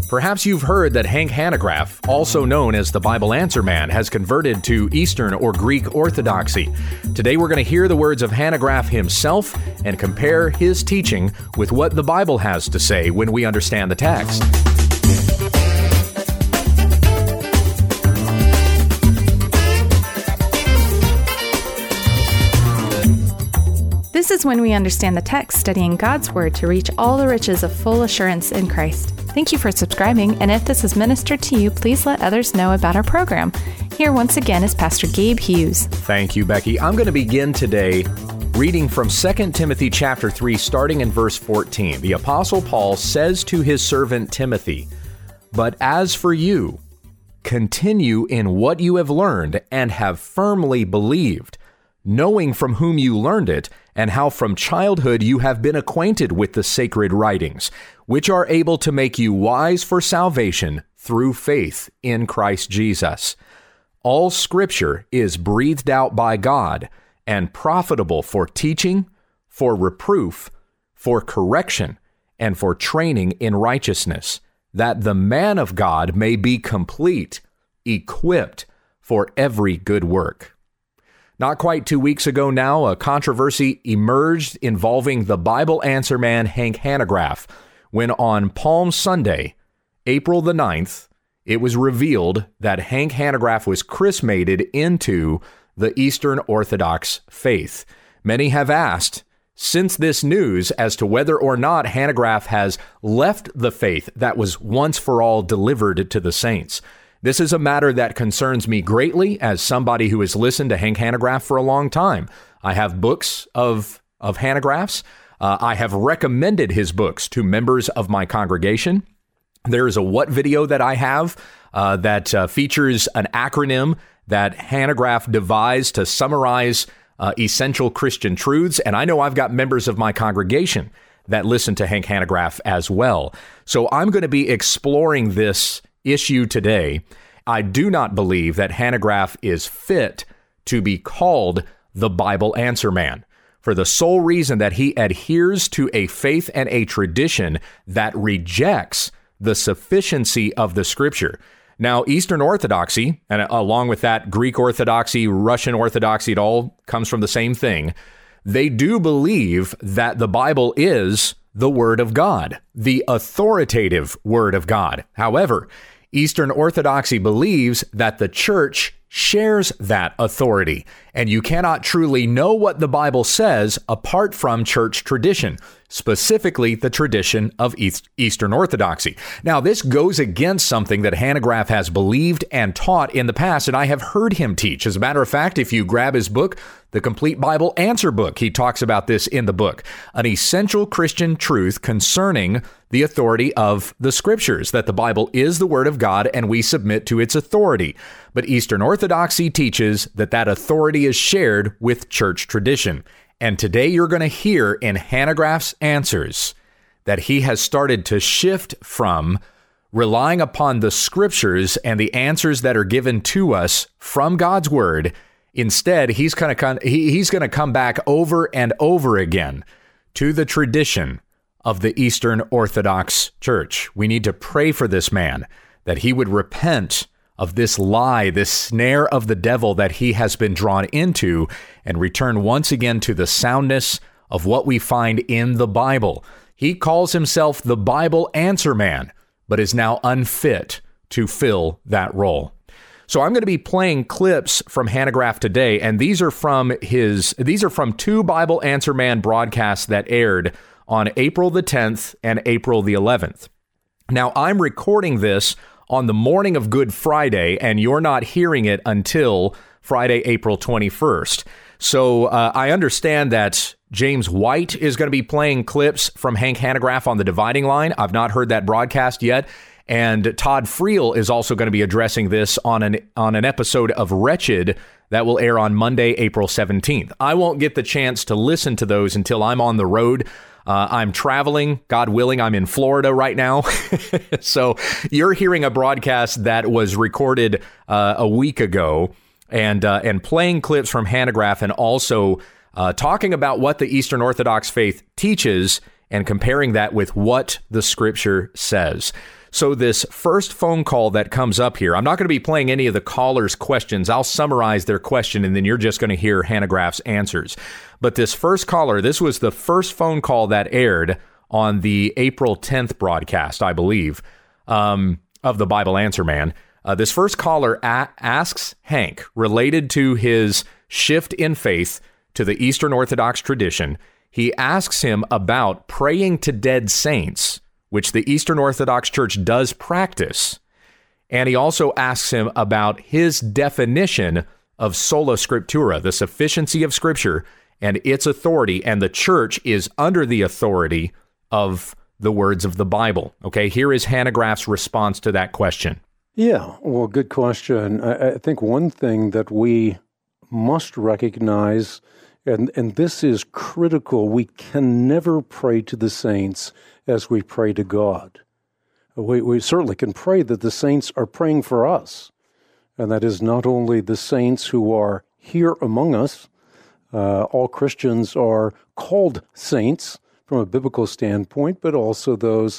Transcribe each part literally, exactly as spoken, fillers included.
Perhaps you've heard that Hank Hanegraaff, also known as the Bible Answer Man, has converted to Eastern or Greek Orthodoxy. Today we're going to hear the words of Hanegraaff himself and compare his teaching with what the Bible has to say when we understand the text. This is When We Understand the Text, studying God's Word to reach all the riches of full assurance in Christ. Thank you for subscribing, and if this is ministered to you, please let others know about our program. Here once again is Pastor Gabe Hughes. Thank you, Becky. I'm going to begin today reading from Second Timothy chapter three, starting in verse fourteen. The Apostle Paul says to his servant Timothy, "But as for you, continue in what you have learned and have firmly believed, knowing from whom you learned it, and how from childhood you have been acquainted with the sacred writings, which are able to make you wise for salvation through faith in Christ Jesus. All Scripture is breathed out by God and profitable for teaching, for reproof, for correction, and for training in righteousness, that the man of God may be complete, equipped for every good work." Not quite two weeks ago now, a controversy emerged involving the Bible Answer Man Hank Hanegraaff, when on Palm Sunday, April the ninth, it was revealed that Hank Hanegraaff was chrismated into the Eastern Orthodox faith. Many have asked since this news as to whether or not Hanegraaff has left the faith that was once for all delivered to the saints. This is a matter that concerns me greatly as somebody who has listened to Hank Hanegraaff for a long time. I have books of, of Hanegraaff's. Uh, I have recommended his books to members of my congregation. There is a what video that I have uh, that uh, features an acronym that Hanegraaff devised to summarize uh, essential Christian truths. And I know I've got members of my congregation that listen to Hank Hanegraaff as well. So I'm going to be exploring this issue today. I do not believe that Hanegraaff is fit to be called the Bible Answer Man, for the sole reason that he adheres to a faith and a tradition that rejects the sufficiency of the Scripture. Now, Eastern Orthodoxy, and along with that, Greek Orthodoxy, Russian Orthodoxy, it all comes from the same thing. They do believe that the Bible is the Word of God, the authoritative Word of God. However, Eastern Orthodoxy believes that the church shares that authority, and you cannot truly know what the Bible says apart from church tradition, specifically the tradition of East, Eastern Orthodoxy. Now, this goes against something that Hanegraaff has believed and taught in the past, and I have heard him teach. As a matter of fact, if you grab his book, The Complete Bible Answer Book, he talks about this in the book, an essential Christian truth concerning the authority of the Scriptures, that the Bible is the Word of God and we submit to its authority. But Eastern Orthodoxy teaches that that authority is shared with church tradition. And today you're going to hear in Hanegraaff's answers that he has started to shift from relying upon the Scriptures and the answers that are given to us from God's Word. Instead, he's going to come, he, he's going to come back over and over again to the tradition of the Eastern Orthodox Church. We need to pray for this man, that he would repent of this lie, this snare of the devil that he has been drawn into, and return once again to the soundness of what we find in the Bible. He calls himself the Bible Answer Man, but is now unfit to fill that role. So I'm going to be playing clips from Hanegraaff today, and these are from his these are from two Bible Answer Man broadcasts that aired on April the tenth and April the eleventh. Now, I'm recording this on the morning of Good Friday, and you're not hearing it until Friday, April twenty-first. So uh, I understand that James White is going to be playing clips from Hank Hanegraaff on the Dividing Line. I've not heard that broadcast yet. And Todd Friel is also going to be addressing this on an on an episode of Wretched that will air on Monday, April seventeenth. I won't get the chance to listen to those until I'm on the road. Uh, I'm traveling, God willing. I'm in Florida right now. So you're hearing a broadcast that was recorded uh, a week ago and uh, and playing clips from Hanegraaff and also uh, talking about what the Eastern Orthodox faith teaches and comparing that with what the Scripture says. So this first phone call that comes up here, I'm not going to be playing any of the callers' questions. I'll summarize their question, and then you're just going to hear Hannah Graf's answers. But this first caller, this was the first phone call that aired on the April tenth broadcast, I believe, um, of the Bible Answer Man. Uh, this first caller a- asks Hank, related to his shift in faith to the Eastern Orthodox tradition, he asks him about praying to dead saints, which the Eastern Orthodox Church does practice. And he also asks him about his definition of sola scriptura, the sufficiency of Scripture and its authority, and the church is under the authority of the words of the Bible. Okay, here is Hannah Graf's response to that question. Yeah, well, good question. I, I think one thing that we must recognize, and, and this is critical, we can never pray to the saints as we pray to God. We, we certainly can pray that the saints are praying for us, and that is not only the saints who are here among us. Uh, all Christians are called saints from a biblical standpoint, but also those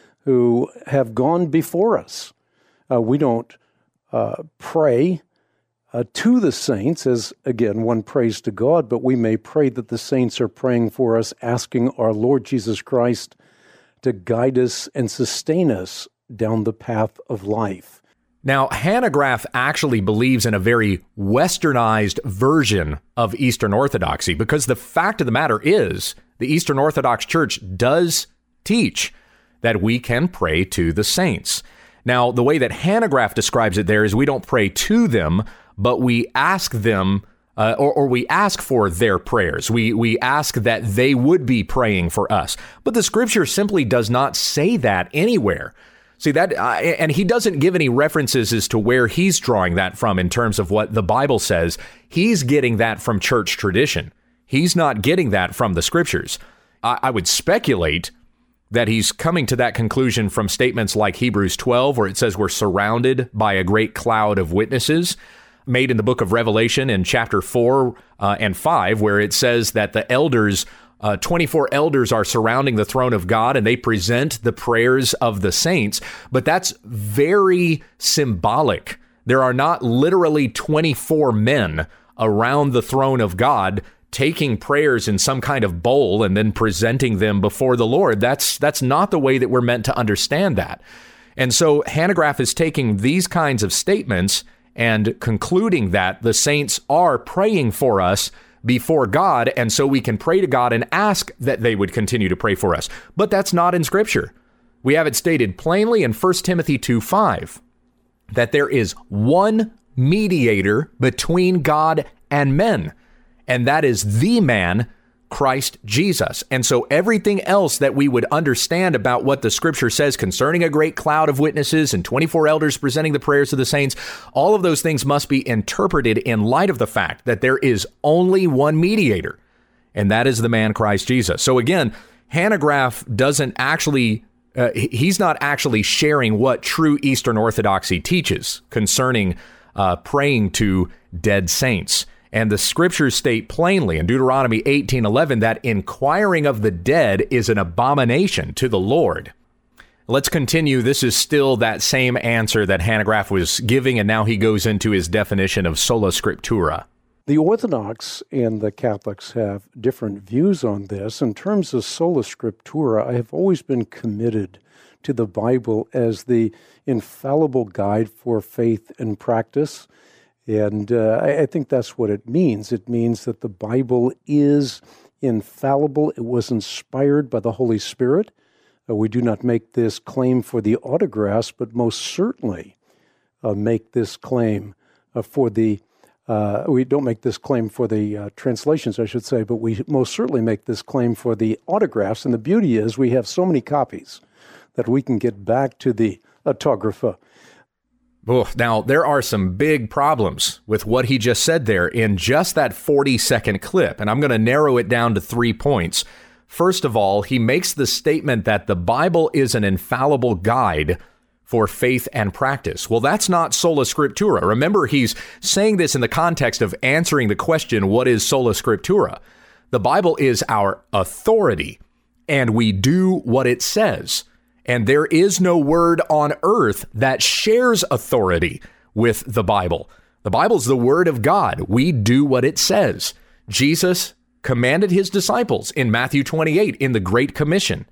who have gone before us. Uh, we don't uh, pray uh, to the saints as, again, one prays to God, but we may pray that the saints are praying for us, asking our Lord Jesus Christ to guide us and sustain us down the path of life. Now, Hannah Graf actually believes in a very westernized version of Eastern Orthodoxy, because the fact of the matter is the Eastern Orthodox Church does teach that we can pray to the saints. Now, the way that Hannah Graf describes it there is we don't pray to them, but we ask them, uh, or, or we ask for their prayers. We we ask that they would be praying for us. But the Scripture simply does not say that anywhere. See that, uh, and he doesn't give any references as to where he's drawing that from in terms of what the Bible says. He's getting that from church tradition. He's not getting that from the Scriptures. I, I would speculate that he's coming to that conclusion from statements like Hebrews twelve, where it says we're surrounded by a great cloud of witnesses, made in the book of Revelation in chapter four uh, and five, where it says that the elders, uh, twenty-four elders are surrounding the throne of God and they present the prayers of the saints. But that's very symbolic. There are not literally twenty-four men around the throne of God taking prayers in some kind of bowl and then presenting them before the Lord. That's that's not the way that we're meant to understand that. And so Hannah Graf is taking these kinds of statements and concluding that the saints are praying for us before God, and so we can pray to God and ask that they would continue to pray for us. But that's not in Scripture. We have it stated plainly in First Timothy two five that there is one mediator between God and men, and that is the man, Christ Jesus. And so everything else that we would understand about what the Scripture says concerning a great cloud of witnesses and twenty-four elders presenting the prayers of the saints, all of those things must be interpreted in light of the fact that there is only one mediator, and that is the man Christ Jesus. So again, Hannah Graf doesn't actually, uh, he's not actually sharing what true Eastern Orthodoxy teaches concerning uh, praying to dead saints. And the Scriptures state plainly in Deuteronomy eighteen eleven that inquiring of the dead is an abomination to the Lord. Let's continue. This is still that same answer that Hannah Graf was giving, and now he goes into his definition of sola scriptura. The Orthodox and the Catholics have different views on this. In terms of sola scriptura, I have always been committed to the Bible as the infallible guide for faith and practice. And uh, I, I think that's what it means. It means that the Bible is infallible. It was inspired by the Holy Spirit. Uh, we do not make this claim for the autographs, but most certainly uh, make this claim uh, for the, uh, we don't make this claim for the uh, translations, I should say, but we most certainly make this claim for the autographs. And the beauty is we have so many copies that we can get back to the autographer. Oof. Now, there are some big problems with what he just said there in just that forty second clip, and I'm going to narrow it down to three points. First of all, he makes the statement that the Bible is an infallible guide for faith and practice. Well, that's not sola scriptura. Remember, he's saying this in the context of answering the question, what is sola scriptura? The Bible is our authority, and we do what it says. And there is no word on earth that shares authority with the Bible. The Bible's the word of God. We do what it says. Jesus commanded his disciples in Matthew twenty-eight in the Great Commission,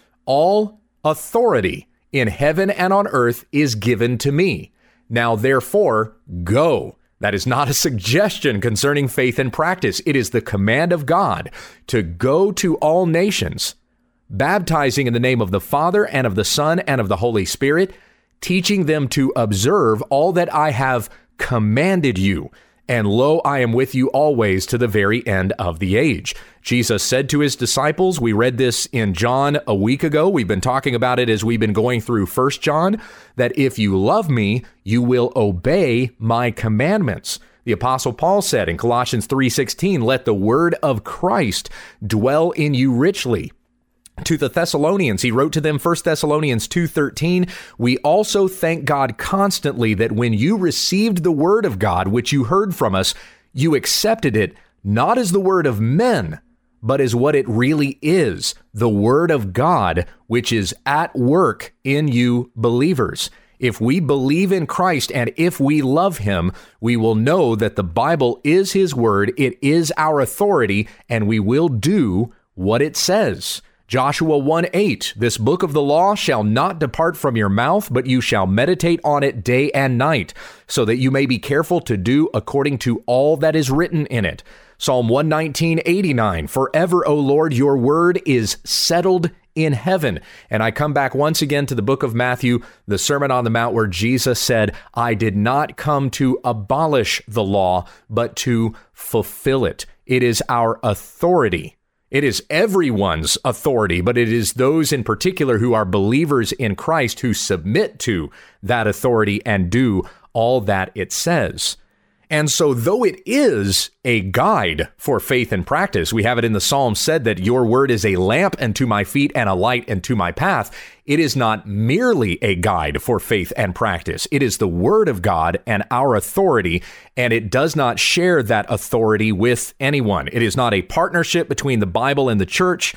all authority in heaven and on earth is given to me. Now, therefore, go. That is not a suggestion concerning faith and practice. It is the command of God to go to all nations, baptizing in the name of the Father and of the Son and of the Holy Spirit, teaching them to observe all that I have commanded you. And lo, I am with you always to the very end of the age. Jesus said to his disciples, we read this in John a week ago. We've been talking about it as we've been going through First John, that if you love me, you will obey my commandments. The Apostle Paul said in Colossians three sixteen, let the word of Christ dwell in you richly. To the Thessalonians, he wrote to them, First Thessalonians two thirteen, we also thank God constantly that when you received the word of God, which you heard from us, you accepted it not as the word of men, but as what it really is, the word of God, which is at work in you believers. If we believe in Christ and if we love him, we will know that the Bible is his word, it is our authority, and we will do what it says. Joshua one eight, this book of the law shall not depart from your mouth, but you shall meditate on it day and night, so that you may be careful to do according to all that is written in it. Psalm one nineteen eighty-nine, forever, O Lord, your word is settled in heaven. And I come back once again to the book of Matthew, the Sermon on the Mount, where Jesus said, I did not come to abolish the law, but to fulfill it. It is our authority. It is everyone's authority, but it is those in particular who are believers in Christ who submit to that authority and do all that it says. And so though it is a guide for faith and practice, we have it in the Psalm said that your word is a lamp unto my feet and a light unto my path. It is not merely a guide for faith and practice. It is the word of God and our authority, and it does not share that authority with anyone. It is not a partnership between the Bible and the church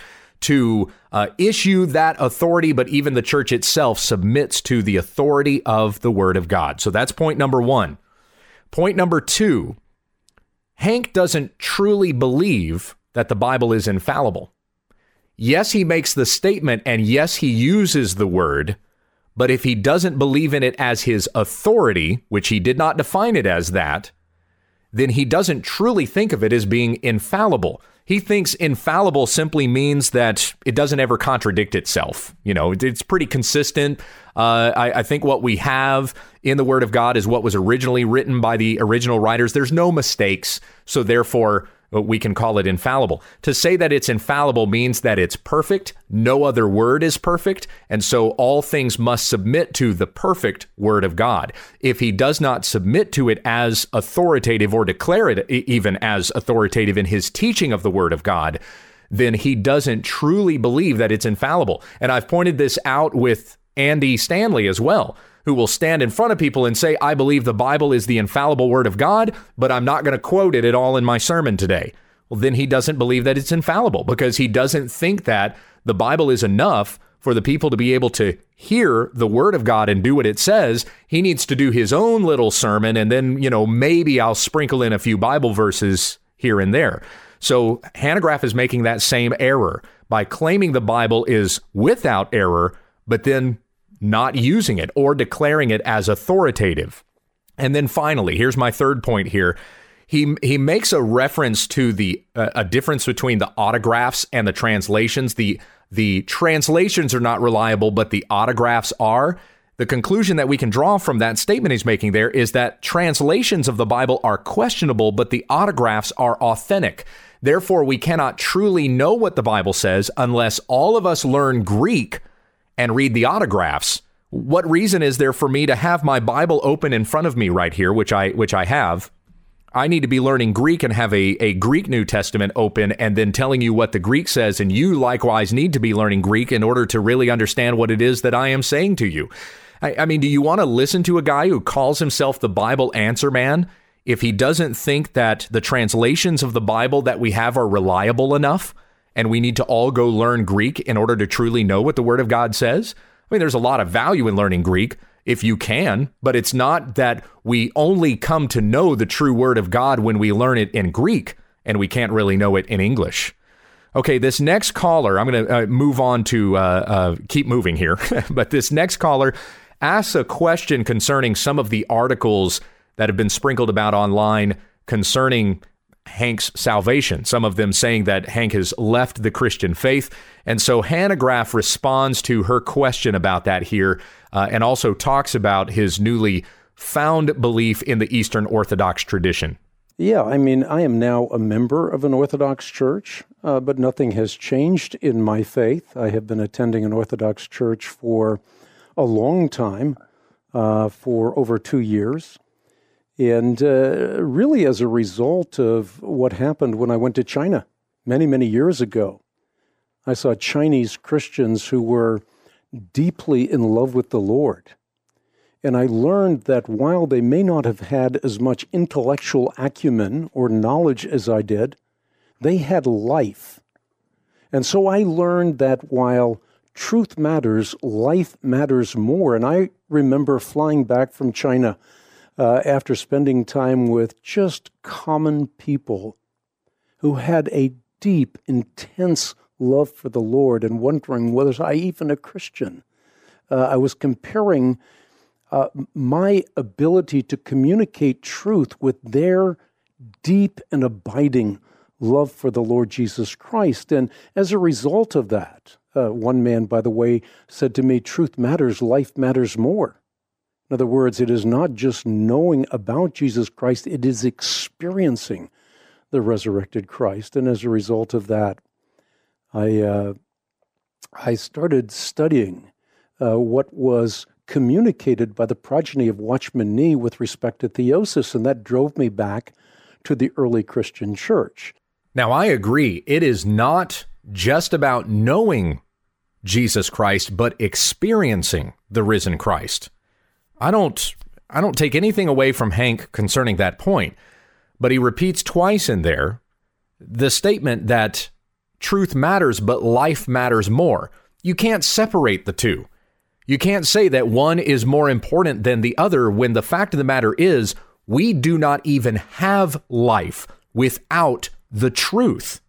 to uh, issue that authority, but even the church itself submits to the authority of the word of God. So that's point number one. Point number two, Hank doesn't truly believe that the Bible is infallible. Yes, he makes the statement, and yes, he uses the word, but if he doesn't believe in it as his authority, which he did not define it as that, then he doesn't truly think of it as being infallible. He thinks infallible simply means that it doesn't ever contradict itself. You know, it's pretty consistent. Uh, I, I think what we have in the Word of God is what was originally written by the original writers. There's no mistakes, so therefore we can call it infallible. To say that it's infallible means that it's perfect. No other word is perfect, and so all things must submit to the perfect Word of God. If he does not submit to it as authoritative or declare it even as authoritative in his teaching of the Word of God, then he doesn't truly believe that it's infallible. And I've pointed this out with Andy Stanley as well, who will stand in front of people and say, I believe the Bible is the infallible word of God, but I'm not going to quote it at all in my sermon today. Well, then he doesn't believe that it's infallible because he doesn't think that the Bible is enough for the people to be able to hear the word of God and do what it says. He needs to do his own little sermon, and then, you know, maybe I'll sprinkle in a few Bible verses here and there. So Hanegraaff is making that same error by claiming the Bible is without error, but then not using it or declaring it as authoritative. And then finally, here's my third point here. He he makes a reference to the uh, a difference between the autographs and the translations. The the translations are not reliable, but the autographs are. The conclusion that we can draw from that statement he's making there is that translations of the Bible are questionable, but the autographs are authentic. Therefore, we cannot truly know what the Bible says unless all of us learn Greek and read the autographs. What reason is there for me to have my Bible open in front of me right here, which I which I have? I need to be learning Greek and have a, a Greek New Testament open and then telling you what the Greek says, and you likewise need to be learning Greek in order to really understand what it is that I am saying to you. I, I mean, do you want to listen to a guy who calls himself the Bible answer man if he doesn't think that the translations of the Bible that we have are reliable enough? And we need to all go learn Greek in order to truly know what the Word of God says? I mean, there's a lot of value in learning Greek if you can, but it's not that we only come to know the true word of God when we learn it in Greek and we can't really know it in English. Okay, this next caller, I'm going to uh, move on to uh, uh, keep moving here, but this next caller asks a question concerning some of the articles that have been sprinkled about online concerning Hank's salvation, some of them saying that Hank has left the Christian faith. And so Hannah Graff responds to her question about that here uh, and also talks about his newly found belief in the Eastern Orthodox tradition. Yeah, I mean, I am now a member of an Orthodox church, uh, but nothing has changed in my faith. I have been attending an Orthodox church for a long time, uh, for over two years. And uh, really as a result of what happened when I went to China many, many years ago. I saw Chinese Christians who were deeply in love with the Lord. And I learned that while they may not have had as much intellectual acumen or knowledge as I did, they had life. And so I learned that while truth matters, life matters more. And I remember flying back from China Uh, after spending time with just common people who had a deep, intense love for the Lord and wondering, was I even a Christian? Uh, I was comparing uh, my ability to communicate truth with their deep and abiding love for the Lord Jesus Christ. And as a result of that, uh, one man, by the way, said to me, truth matters, life matters more. In other words, it is not just knowing about Jesus Christ, it is experiencing the resurrected Christ. And as a result of that, I uh, I started studying uh, what was communicated by the progeny of Watchman Nee with respect to theosis, and that drove me back to the early Christian church. Now, I agree. It is not just about knowing Jesus Christ, but experiencing the risen Christ. I don't I don't take anything away from Hank concerning that point, but he repeats twice in there the statement that truth matters, but life matters more. You can't separate the two. You can't say that one is more important than the other when the fact of the matter is we do not even have life without the truth.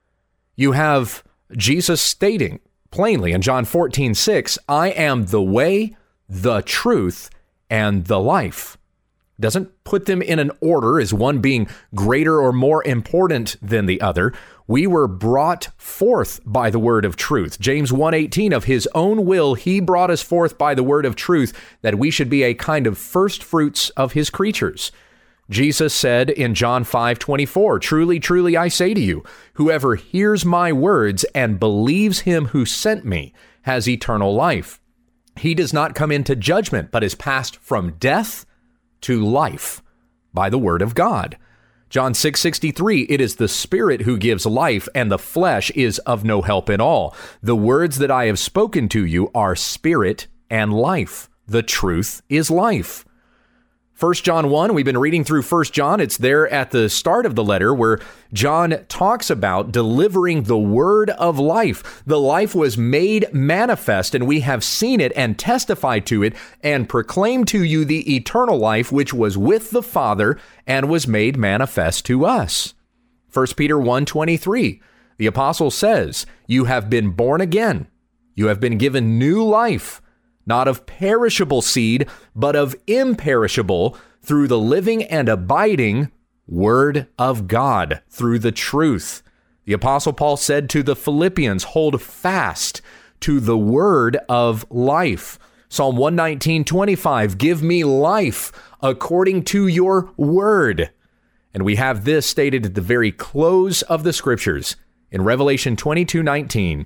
You have Jesus stating plainly in John fourteen six, I am the way, the truth, and the life. Doesn't put them in an order as one being greater or more important than the other. We were brought forth by the word of truth. James one eighteen, of his own will, he brought us forth by the word of truth, that we should be a kind of first fruits of his creatures. Jesus said in John five twenty-four, truly, truly, I say to you, whoever hears my words and believes him who sent me has eternal life. He does not come into judgment, but is passed from death to life by the word of God. John six sixty-three, it is the Spirit who gives life, and the flesh is of no help at all. The words that I have spoken to you are spirit and life. The truth is life. First John one, we've been reading through First John. It's there at the start of the letter where John talks about delivering the word of life. The life was made manifest, and we have seen it and testified to it and proclaimed to you the eternal life which was with the Father and was made manifest to us. First Peter one twenty-three, the apostle says, you have been born again. You have been given new life, not of perishable seed, but of imperishable, through the living and abiding word of God, through the truth. The Apostle Paul said to the Philippians, hold fast to the word of life. Psalm one nineteen twenty-five, give me life according to your word. And we have this stated at the very close of the scriptures in Revelation twenty-two nineteen.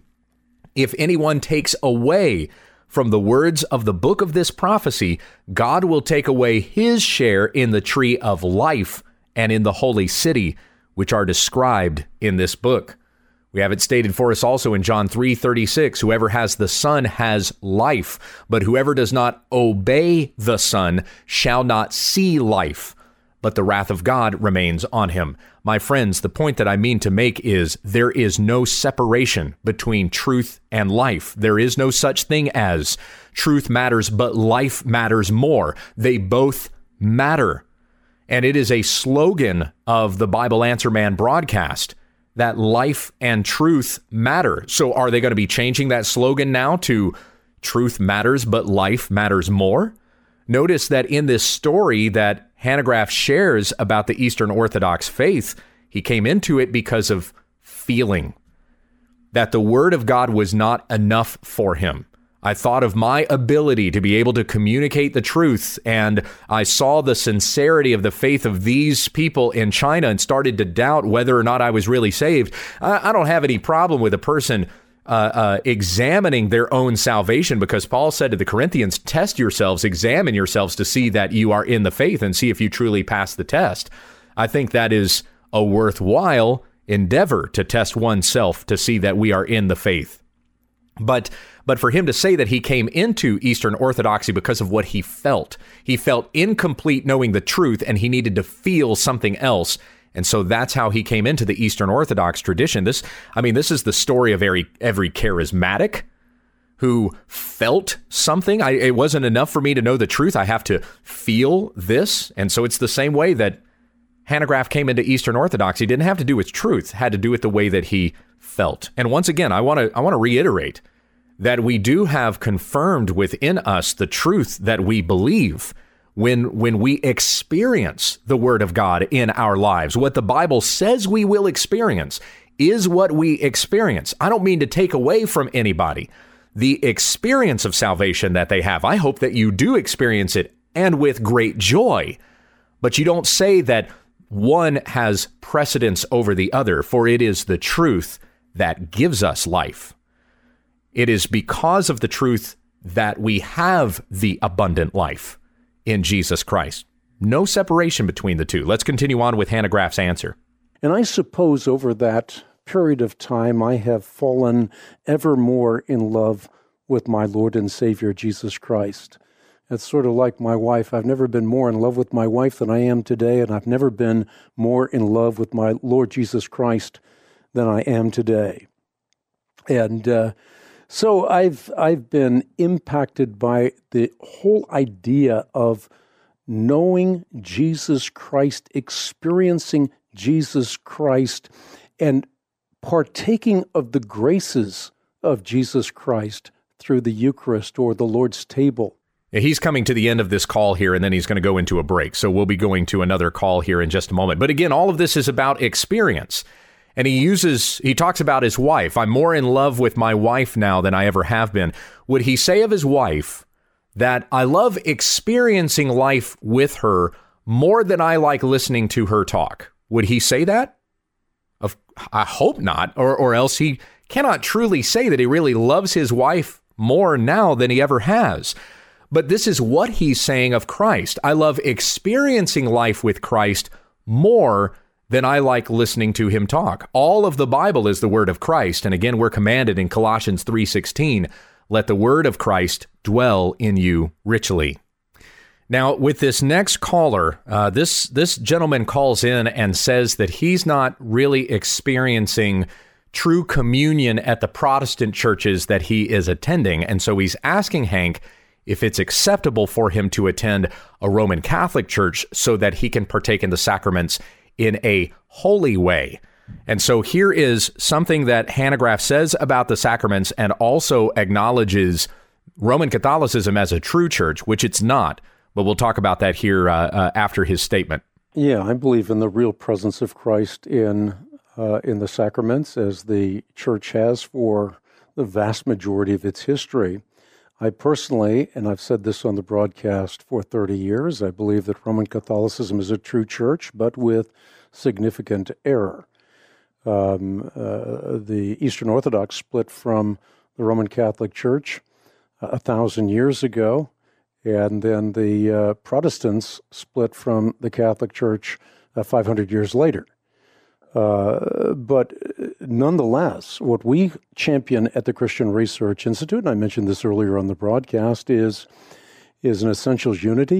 If anyone takes away from the words of the book of this prophecy, God will take away his share in the tree of life and in the holy city, which are described in this book. We have it stated for us also in John three thirty-six, whoever has the Son has life, but whoever does not obey the Son shall not see life, but the wrath of God remains on him. My friends, the point that I mean to make is there is no separation between truth and life. There is no such thing as truth matters, but life matters more. They both matter. And it is a slogan of the Bible Answer Man broadcast that life and truth matter. So are they going to be changing that slogan now to truth matters, but life matters more? Notice that in this story that Hanegraaff shares about the Eastern Orthodox faith, he came into it because of feeling that the Word of God was not enough for him. I thought of my ability to be able to communicate the truth, and I saw the sincerity of the faith of these people in China and started to doubt whether or not I was really saved. I, I don't have any problem with a person Uh, uh, examining their own salvation, because Paul said to the Corinthians, test yourselves, examine yourselves to see that you are in the faith and see if you truly pass the test. I think that is a worthwhile endeavor to test oneself to see that we are in the faith. But but for him to say that he came into Eastern Orthodoxy because of what he felt, he felt incomplete knowing the truth and he needed to feel something else. And so that's how he came into the Eastern Orthodox tradition. This, I mean, this is the story of every every charismatic who felt something. I, it wasn't enough for me to know the truth. I have to feel this. And so it's the same way that Hanegraaff came into Eastern Orthodoxy. It didn't have to do with truth. It had to do with the way that he felt. And once again, I want to I want to reiterate that we do have confirmed within us the truth that we believe when when we experience the Word of God in our lives. What the Bible says we will experience is what we experience. I don't mean to take away from anybody the experience of salvation that they have. I hope that you do experience it, and with great joy. But you don't say that one has precedence over the other, for it is the truth that gives us life. It is because of the truth that we have the abundant life in Jesus Christ. No separation between the two. Let's continue on with Hanegraaff's answer. And I suppose over that period of time, I have fallen ever more in love with my Lord and Savior, Jesus Christ. It's sort of like my wife. I've never been more in love with my wife than I am today, and I've never been more in love with my Lord Jesus Christ than I am today. And uh, so I've I've been impacted by the whole idea of knowing Jesus Christ, experiencing Jesus Christ, and partaking of the graces of Jesus Christ through the Eucharist or the Lord's table. He's coming to the end of this call here, and then he's going to go into a break. So we'll be going to another call here in just a moment. But again, all of this is about experience. And he uses, he talks about his wife. I'm more in love with my wife now than I ever have been. Would he say of his wife that I love experiencing life with her more than I like listening to her talk? Would he say that? Of, I hope not, or, or else he cannot truly say that he really loves his wife more now than he ever has. But this is what he's saying of Christ. I love experiencing life with Christ more than I like listening to him talk. All of the Bible is the word of Christ. And again, we're commanded in Colossians three sixteen, let the word of Christ dwell in you richly. Now, with this next caller, uh, this, this gentleman calls in and says that he's not really experiencing true communion at the Protestant churches that he is attending. And so he's asking Hank if it's acceptable for him to attend a Roman Catholic church so that he can partake in the sacraments in a holy way. And so here is something that Hanegraaff says about the sacraments and also acknowledges Roman Catholicism as a true church, which it's not. But we'll talk about that here uh, uh, after his statement. Yeah, I believe in the real presence of Christ in uh, in the sacraments, as the church has for the vast majority of its history. I personally, and I've said this on the broadcast for thirty years, I believe that Roman Catholicism is a true church, but with significant error. Um, uh, the Eastern Orthodox split from the Roman Catholic Church uh, a thousand years ago, and then the uh, Protestants split from the Catholic Church uh, five hundred years later. Uh, but nonetheless, what we champion at the Christian Research Institute, and I mentioned this earlier on the broadcast, is, is an essentials unity,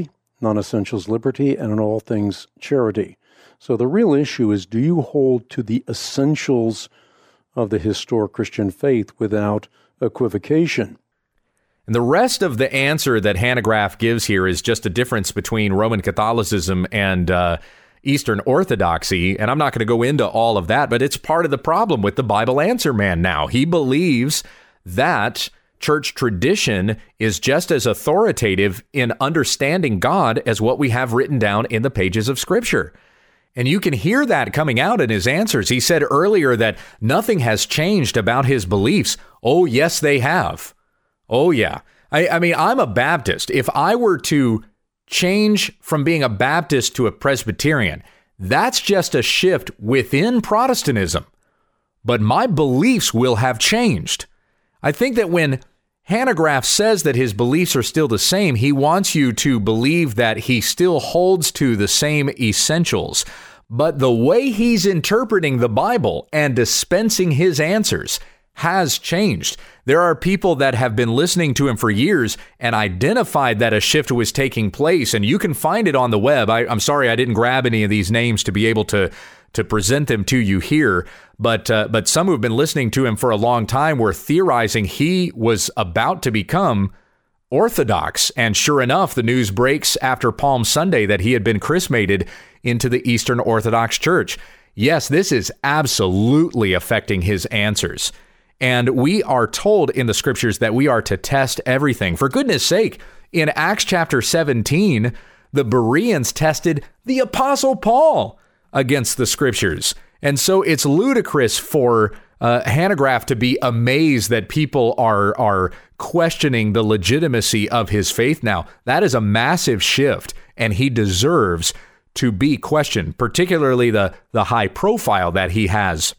non-essentials liberty, and in all things charity. So the real issue is, do you hold to the essentials of the historic Christian faith without equivocation? And the rest of the answer that Hanegraaff gives here is just a difference between Roman Catholicism and uh, Eastern Orthodoxy. And I'm not going to go into all of that, but it's part of the problem with the Bible Answer Man now. He believes that church tradition is just as authoritative in understanding God as what we have written down in the pages of Scripture. And you can hear that coming out in his answers. He said earlier that nothing has changed about his beliefs. Oh, yes, they have. Oh, yeah. I, I mean, I'm a Baptist. If I were to change from being a Baptist to a Presbyterian, that's just a shift within Protestantism. But my beliefs will have changed. I think that when Hanegraaff says that his beliefs are still the same, he wants you to believe that he still holds to the same essentials. But the way he's interpreting the Bible and dispensing his answers has changed. There are people that have been listening to him for years and identified that a shift was taking place, and you can find it on the web. I, I'm sorry I didn't grab any of these names to be able to to present them to you here, but uh, but some who have been listening to him for a long time were theorizing he was about to become Orthodox. And sure enough, the news breaks after Palm Sunday that he had been chrismated into the Eastern Orthodox Church. Yes, this is absolutely affecting his answers. And we are told in the Scriptures that we are to test everything. For goodness sake, in Acts chapter seventeen, the Bereans tested the Apostle Paul against the Scriptures. And so it's ludicrous for uh, Hanegraaff to be amazed that people are, are questioning the legitimacy of his faith now. That is a massive shift, and he deserves to be questioned, particularly the, the high profile that he has.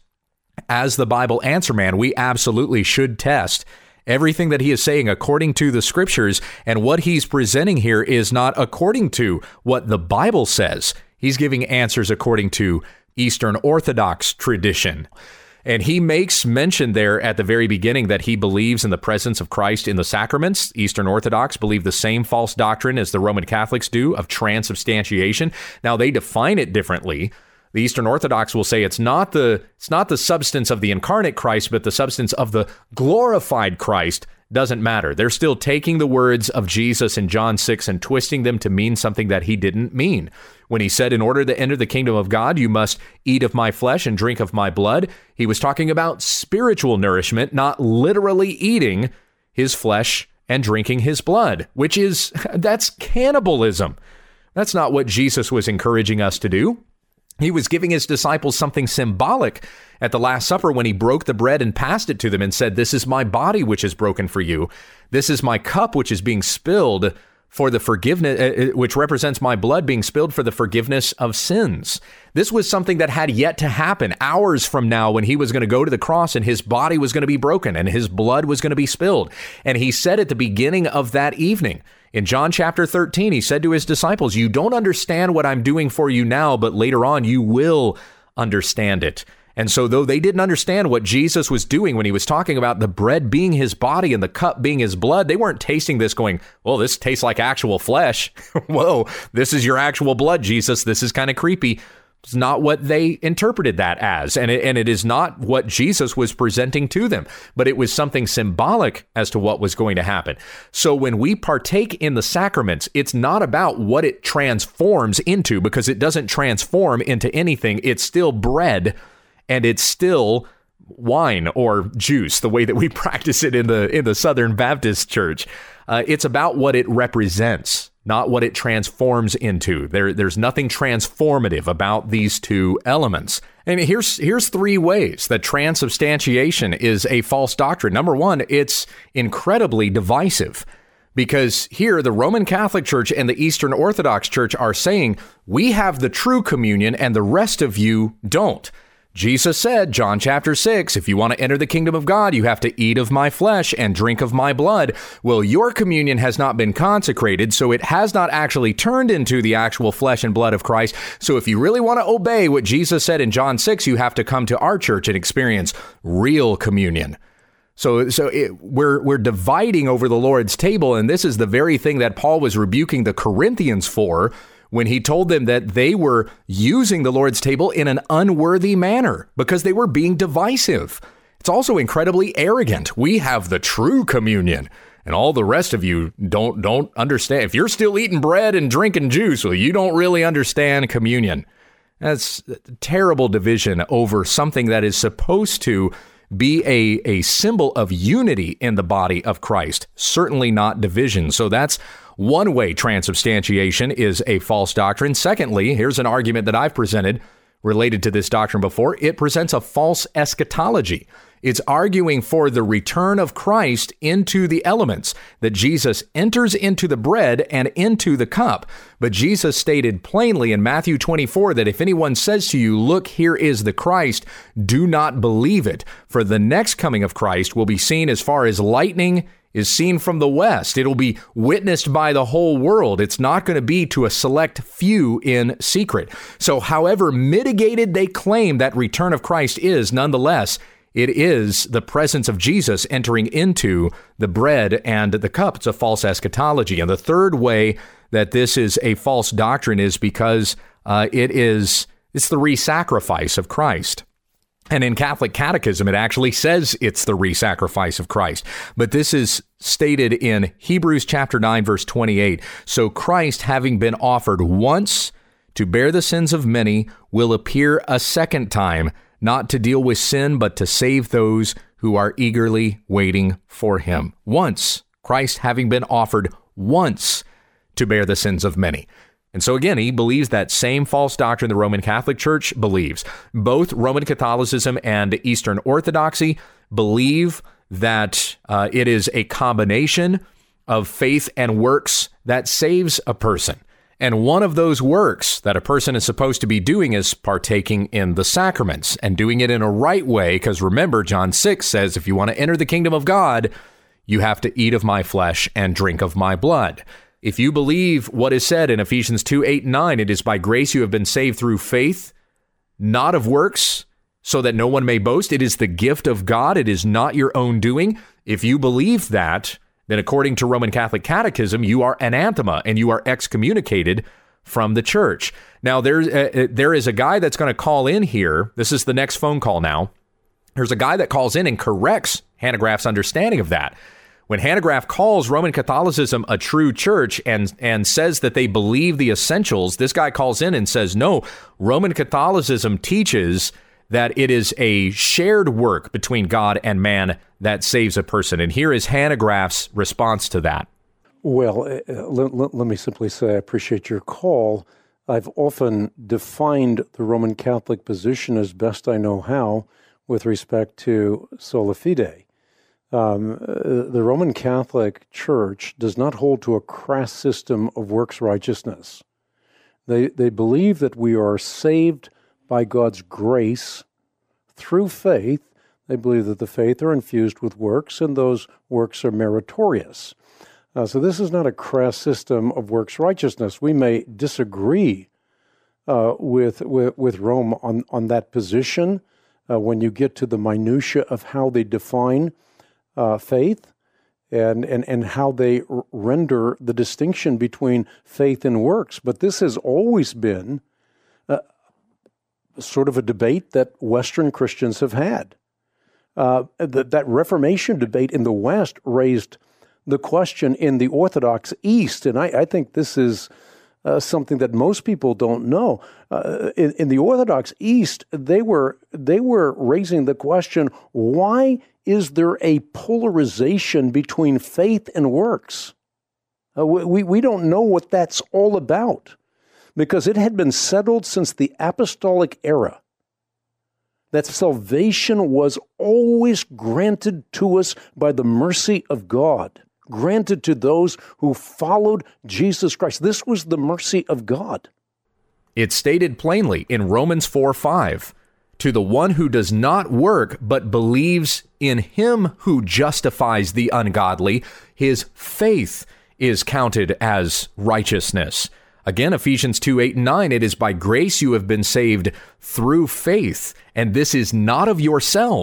As the Bible Answer Man, we absolutely should test everything that he is saying according to the Scriptures, and what he's presenting here is not according to what the Bible says. He's giving answers according to Eastern Orthodox tradition. And he makes mention there at the very beginning that he believes in the presence of Christ in the sacraments. Eastern Orthodox believe the same false doctrine as the Roman Catholics do of transubstantiation. Now, they define it differently. The Eastern Orthodox will say it's not the it's not the substance of the incarnate Christ, but the substance of the glorified Christ. Doesn't matter. They're still taking the words of Jesus in John six and twisting them to mean something that he didn't mean. When he said, in order to enter the kingdom of God, you must eat of my flesh and drink of my blood, he was talking about spiritual nourishment, not literally eating his flesh and drinking his blood, which is, that's cannibalism. That's not what Jesus was encouraging us to do. He was giving his disciples something symbolic at the Last Supper when he broke the bread and passed it to them and said, this is my body, which is broken for you. This is my cup, which is being spilled for the forgiveness, uh, which represents my blood being spilled for the forgiveness of sins. This was something that had yet to happen hours from now, when he was going to go to the cross and his body was going to be broken and his blood was going to be spilled. And he said at the beginning of that evening, in John chapter thirteen, he said to his disciples, you don't understand what I'm doing for you now, but later on you will understand it. And so though they didn't understand what Jesus was doing when he was talking about the bread being his body and the cup being his blood, they weren't tasting this going, well, this tastes like actual flesh. Whoa, this is your actual blood, Jesus. This is kind of creepy. It's not what they interpreted that as, and it, and it is not what Jesus was presenting to them, but it was something symbolic as to what was going to happen. So when we partake in the sacraments, it's not about what it transforms into, because it doesn't transform into anything. It's still bread, and it's still wine or juice, the way that we practice it in the in the Southern Baptist Church. Uh, it's about what it represents, not what it transforms into. There, there's nothing transformative about these two elements. And here's here's three ways that transubstantiation is a false doctrine. Number one, it's incredibly divisive, because here the Roman Catholic Church and the Eastern Orthodox Church are saying, we have the true communion and the rest of you don't. Jesus said, John chapter six, if you want to enter the kingdom of God, you have to eat of my flesh and drink of my blood. Well, your communion has not been consecrated, so it has not actually turned into the actual flesh and blood of Christ. So if you really want to obey what Jesus said in John six, you have to come to our church and experience real communion. So, so it, we're we're dividing over the Lord's table, and this is the very thing that Paul was rebuking the Corinthians for when he told them that they were using the Lord's table in an unworthy manner because they were being divisive. It's also incredibly arrogant. We have the true communion, and all the rest of you don't don't understand. If you're still eating bread and drinking juice, well, you don't really understand communion. That's a terrible division over something that is supposed to be a, a symbol of unity in the body of Christ, certainly not division. So that's one way transubstantiation is a false doctrine. Secondly, here's an argument that I've presented related to this doctrine before. It presents a false eschatology. It's arguing for the return of Christ into the elements, that Jesus enters into the bread and into the cup. But Jesus stated plainly in Matthew twenty-four that if anyone says to you, look, here is the Christ, do not believe it. For the next coming of Christ will be seen as far as lightning is seen from the west. It'll be witnessed by the whole world. It's not going to be to a select few in secret. So however mitigated they claim that return of Christ is, nonetheless, it is the presence of Jesus entering into the bread and the cup. It's a false eschatology. And the third way that this is a false doctrine is because uh, it is it's the re-sacrifice of Christ. And in Catholic Catechism, it actually says it's the re-sacrifice of Christ. But this is stated in Hebrews chapter nine, verse twenty-eight. So Christ, having been offered once to bear the sins of many, will appear a second time, not to deal with sin, but to save those who are eagerly waiting for him. Once, Christ having been offered once to bear the sins of many. And so again, he believes that same false doctrine the Roman Catholic Church believes. Both Roman Catholicism and Eastern Orthodoxy believe that uh, it is a combination of faith and works that saves a person. And one of those works that a person is supposed to be doing is partaking in the sacraments and doing it in a right way. Because remember, John six says, if you want to enter the kingdom of God, you have to eat of my flesh and drink of my blood. If you believe what is said in Ephesians two, eight, and nine, it is by grace you have been saved through faith, not of works, so that no one may boast. It is the gift of God. It is not your own doing. If you believe that, then according to Roman Catholic Catechism, you are anathema and you are excommunicated from the church. Now, there's, uh, there is a guy that's going to call in here. This is the next phone call now. There's a guy that calls in and corrects Hanegraaff's understanding of that. When Hanegraaff calls Roman Catholicism a true church and, and says that they believe the essentials, this guy calls in and says, no, Roman Catholicism teaches that it is a shared work between God and man that saves a person. And here is Hanegraaff's response to that. Well, uh, let, let, let me simply say I appreciate your call. I've often defined the Roman Catholic position as best I know how with respect to sola fide. Um, uh, the Roman Catholic Church does not hold to a crass system of works righteousness. They, they believe that we are saved by God's grace through faith. They believe that the faith are infused with works, and those works are meritorious. Uh, so this is not a crass system of works righteousness. We may disagree uh, with, with with Rome on, on that position uh, when you get to the minutia of how they define uh, faith and, and, and how they r- render the distinction between faith and works. But this has always been uh, sort of a debate that Western Christians have had. Uh, that, that Reformation debate in the West raised the question in the Orthodox East, and I, I think this is uh, something that most people don't know. Uh, in, in the Orthodox East, they were they were raising the question: why is there a polarization between faith and works? Uh, we we don't know what that's all about, because it had been settled since the apostolic era that salvation was always granted to us by the mercy of God, granted to those who followed Jesus Christ. This was the mercy of God. It's stated plainly in Romans four five, to the one who does not work but believes in him who justifies the ungodly, his faith is counted as righteousness. Again, Ephesians two, eight, and nine, it is by grace you have been saved through faith, and this is not of yourselves.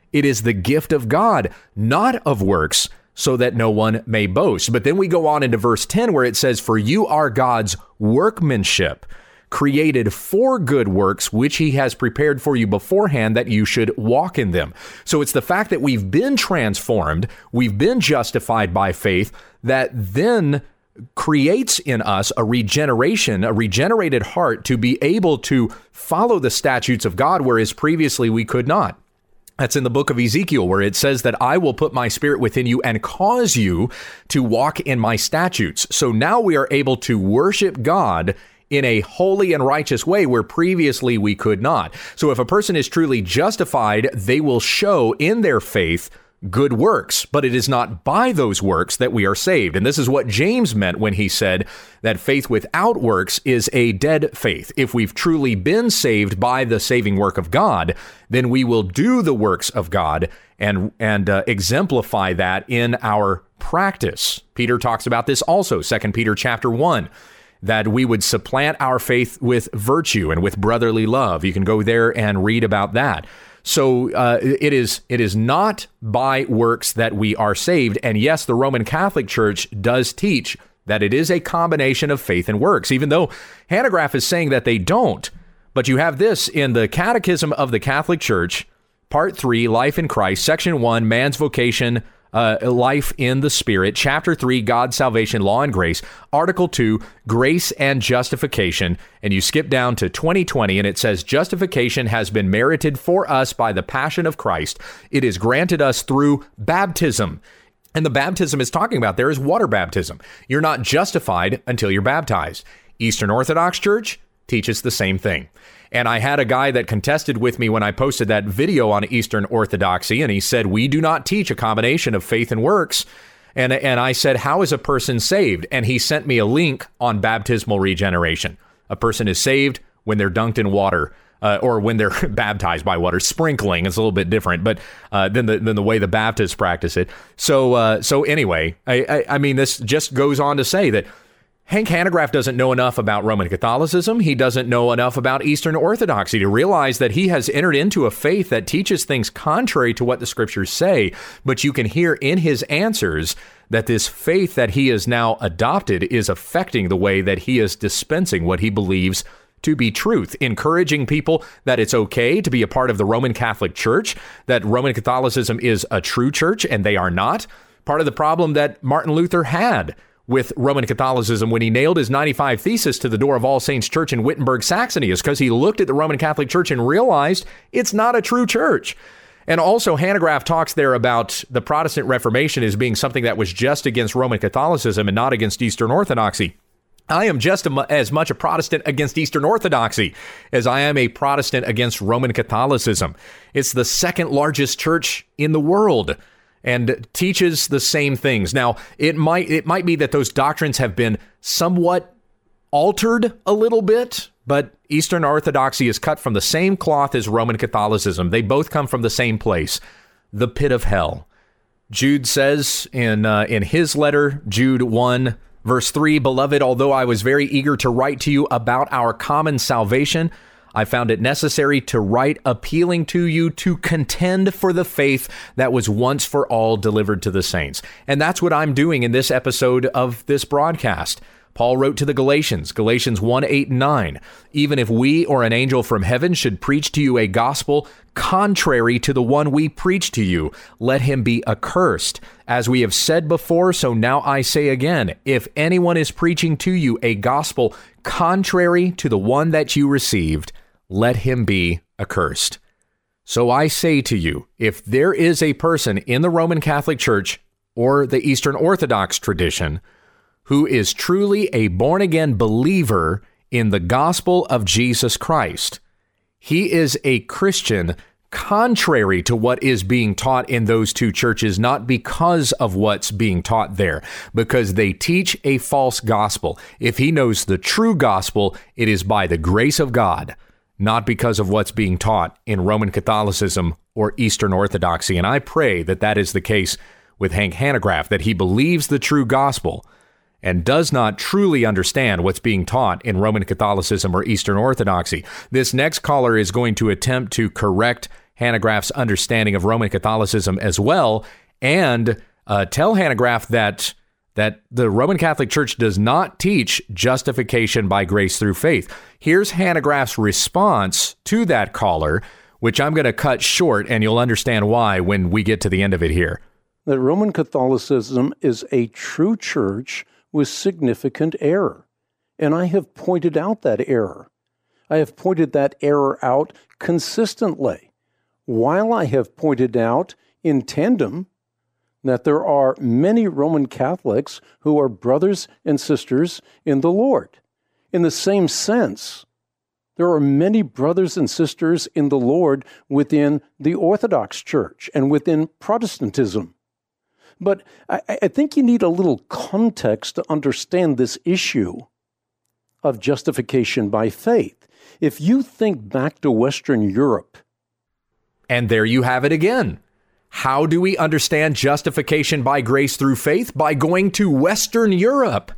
It is the gift of God, not of works, so that no one may boast. But then we go on into verse ten where it says, for you are God's workmanship, created for good works, which he has prepared for you beforehand that you should walk in them. So it's the fact that we've been transformed, we've been justified by faith, that then creates in us a regeneration, a regenerated heart to be able to follow the statutes of God, whereas previously we could not. That's in the book of Ezekiel, where it says that I will put my spirit within you and cause you to walk in my statutes. So now we are able to worship God in a holy and righteous way where previously we could not. So if a person is truly justified, they will show in their faith good works, but it is not by those works that we are saved. And this is what James meant when he said that faith without works is a dead faith. If we've truly been saved by the saving work of God, then we will do the works of God and and uh, exemplify that in our practice. Peter talks about this also, Second Peter chapter one, that we would supplant our faith with virtue and with brotherly love. You can go there and read about that. So uh, it is it is not by works that we are saved. And yes, the Roman Catholic Church does teach that it is a combination of faith and works, even though Hanegraaff is saying that they don't. But you have this in the Catechism of the Catholic Church, Part three, Life in Christ, Section one, Man's Vocation, Uh, life in the Spirit, Chapter three, God's Salvation, Law and Grace, Article two, Grace and Justification, and you skip down to twenty twenty, and it says, justification has been merited for us by the passion of Christ. It is granted us through baptism. And the baptism is talking about there is water baptism. You're not justified until you're baptized. Eastern Orthodox Church teaches the same thing. And I had a guy that contested with me when I posted that video on Eastern Orthodoxy, and he said, we do not teach a combination of faith and works. And, and I said, how is a person saved? And he sent me a link on baptismal regeneration. A person is saved when they're dunked in water, uh, or when they're baptized by water. Sprinkling is a little bit different, but uh, than the than the way the Baptists practice it. So uh, so anyway, I, I I mean, this just goes on to say that Hank Hanegraaff doesn't know enough about Roman Catholicism. He doesn't know enough about Eastern Orthodoxy to realize that he has entered into a faith that teaches things contrary to what the scriptures say. But you can hear in his answers that this faith that he has now adopted is affecting the way that he is dispensing what he believes to be truth, encouraging people that it's okay to be a part of the Roman Catholic Church, that Roman Catholicism is a true church and they are not. Part of the problem that Martin Luther had with Roman Catholicism when he nailed his ninety-five Thesis to the door of All Saints Church in Wittenberg, Saxony, is because he looked at the Roman Catholic Church and realized it's not a true church. And also, Hanegraaff talks there about the Protestant Reformation as being something that was just against Roman Catholicism and not against Eastern Orthodoxy. I am just as much a Protestant against Eastern Orthodoxy as I am a Protestant against Roman Catholicism. It's the second largest church in the world and teaches the same things. Now, it might it might be that those doctrines have been somewhat altered a little bit, but Eastern Orthodoxy is cut from the same cloth as Roman Catholicism. They both come from the same place, the pit of hell. Jude says in uh, in his letter, Jude one, verse three, Beloved, although I was very eager to write to you about our common salvation, I found it necessary to write appealing to you to contend for the faith that was once for all delivered to the saints. And that's what I'm doing in this episode of this broadcast. Paul wrote to the Galatians, Galatians one, eight, and nine, even if we or an angel from heaven should preach to you a gospel contrary to the one we preach to you, let him be accursed. As we have said before, so now I say again, if anyone is preaching to you a gospel contrary to the one that you received, let him be accursed. So I say to you, if there is a person in the Roman Catholic Church or the Eastern Orthodox tradition who is truly a born-again believer in the gospel of Jesus Christ, he is a Christian contrary to what is being taught in those two churches, not because of what's being taught there, because they teach a false gospel. If he knows the true gospel, it is by the grace of God, not because of what's being taught in Roman Catholicism or Eastern Orthodoxy. And I pray that that is the case with Hank Hanegraaff, that he believes the true gospel and does not truly understand what's being taught in Roman Catholicism or Eastern Orthodoxy. This next caller is going to attempt to correct Hanegraaff's understanding of Roman Catholicism as well, and uh, tell Hanegraaff that that the Roman Catholic Church does not teach justification by grace through faith. Here's Hanegraaff's response to that caller, which I'm going to cut short, and you'll understand why when we get to the end of it here. That Roman Catholicism is a true church with significant error. And I have pointed out that error. I have pointed that error out consistently, while I have pointed out in tandem that there are many Roman Catholics who are brothers and sisters in the Lord. In the same sense, there are many brothers and sisters in the Lord within the Orthodox Church and within Protestantism. But I, I think you need a little context to understand this issue of justification by faith. If you think back to Western Europe. And there you have it again. How do we understand justification by grace through faith? By going to Western Europe,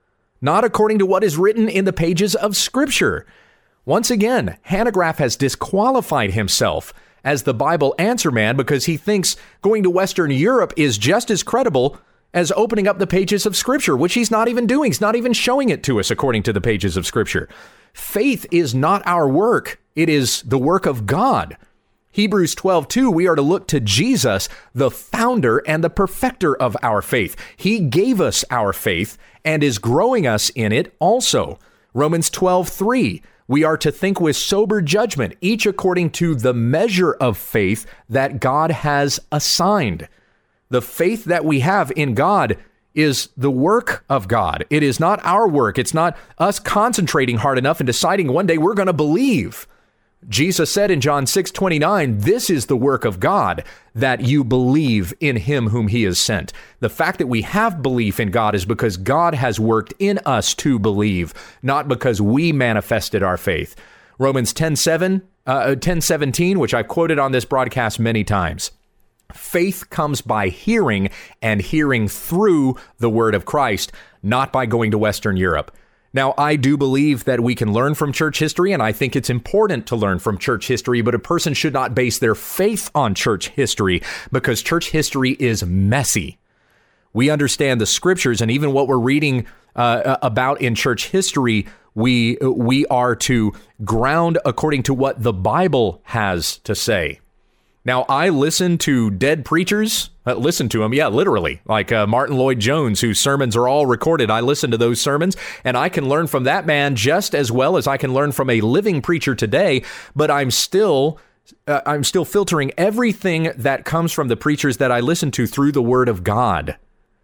not according to what is written in the pages of Scripture. Once again, Hanegraaff has disqualified himself as the Bible answer man because he thinks going to Western Europe is just as credible as opening up the pages of Scripture, which he's not even doing. He's not even showing it to us according to the pages of Scripture. Faith is not our work. It is the work of God. Hebrews twelve two, we are to look to Jesus, the founder and the perfecter of our faith. He gave us our faith and is growing us in it also. Romans twelve three, we are to think with sober judgment, each according to the measure of faith that God has assigned. The faith that we have in God is the work of God. It is not our work. It's not us concentrating hard enough and deciding one day we're going to believe. Jesus said in John six twenty-nine, this is the work of God, that you believe in him whom he has sent. The fact that we have belief in God is because God has worked in us to believe, not because we manifested our faith. Romans ten seven, uh, ten seventeen, which I've quoted on this broadcast many times. Faith comes by hearing, and hearing through the word of Christ, not by going to Western Europe. Now, I do believe that we can learn from church history, and I think it's important to learn from church history, but a person should not base their faith on church history because church history is messy. We understand the Scriptures, and even what we're reading uh, about in church history, we we are to ground according to what the Bible has to say. Now, I listen to dead preachers, uh, listen to them, yeah, literally, like uh, Martin Lloyd-Jones, whose sermons are all recorded. I listen to those sermons, and I can learn from that man just as well as I can learn from a living preacher today, but I'm still uh, I'm still filtering everything that comes from the preachers that I listen to through the Word of God.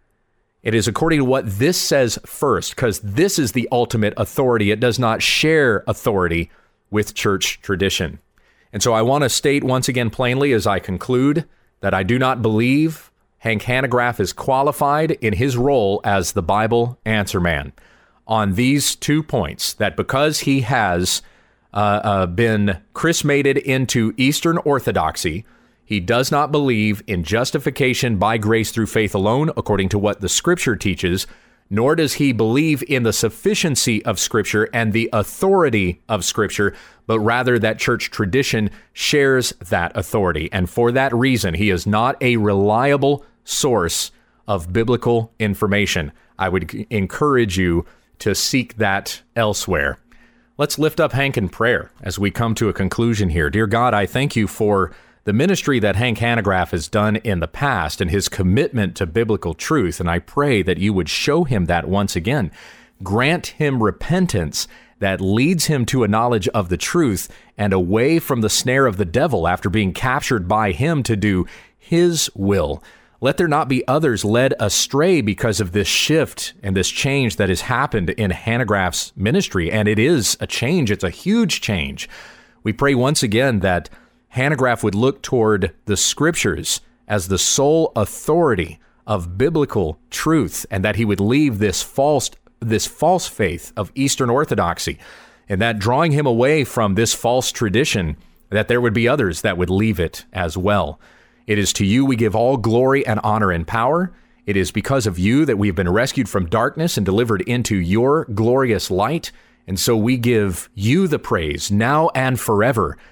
It is according to what this says first, because this is the ultimate authority. It does not share authority with church tradition. And so I want to state once again plainly as I conclude that I do not believe Hank Hanegraaff is qualified in his role as the Bible answer man on these two points, that because he has uh, uh, been chrismated into Eastern Orthodoxy, he does not believe in justification by grace through faith alone, according to what the Scripture teaches, nor does he believe in the sufficiency of Scripture and the authority of Scripture, but rather that church tradition shares that authority. And for that reason, he is not a reliable source of biblical information. I would encourage you to seek that elsewhere. Let's lift up Hank in prayer as we come to a conclusion here. Dear God, I thank you for the ministry that Hank Hanegraaff has done in the past and his commitment to biblical truth, and I pray that you would show him that once again. Grant him repentance that leads him to a knowledge of the truth and away from the snare of the devil after being captured by him to do his will. Let there not be others led astray because of this shift and this change that has happened in Hanegraaff's ministry, and it is a change. It's a huge change. We pray once again that Hanegraaff would look toward the Scriptures as the sole authority of biblical truth, and that he would leave this false this false faith of Eastern Orthodoxy, and that drawing him away from this false tradition, that there would be others that would leave it as well. It is to you we give all glory and honor and power. It is because of you that we have been rescued from darkness and delivered into your glorious light, and so we give you the praise now and forever.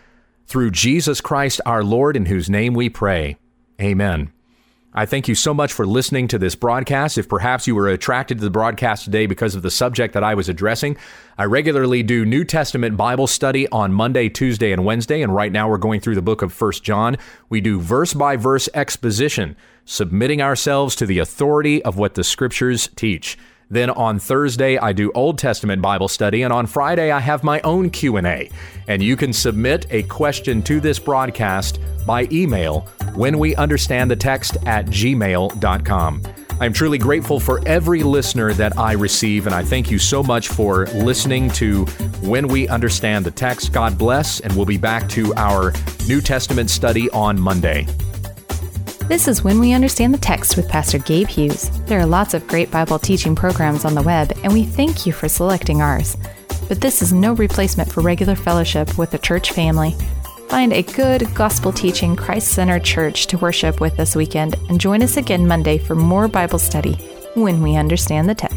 Through Jesus Christ our Lord, in whose name we pray. Amen. I thank you so much for listening to this broadcast. If perhaps you were attracted to the broadcast today because of the subject that I was addressing, I regularly do New Testament Bible study on Monday, Tuesday, and Wednesday, and right now we're going through the book of First John. We do verse-by-verse exposition, submitting ourselves to the authority of what the Scriptures teach. Then on Thursday, I do Old Testament Bible study, and on Friday, I have my own Q and A. And you can submit a question to this broadcast by email when we understand the text at gmail dot com. I'm truly grateful for every listener that I receive, and I thank you so much for listening to When We Understand the Text. God bless, and we'll be back to our New Testament study on Monday. This is When We Understand the Text with Pastor Gabe Hughes. There are lots of great Bible teaching programs on the web, and we thank you for selecting ours. But this is no replacement for regular fellowship with the church family. Find a good, gospel-teaching, Christ-centered church to worship with this weekend, and join us again Monday for more Bible study when we understand the text.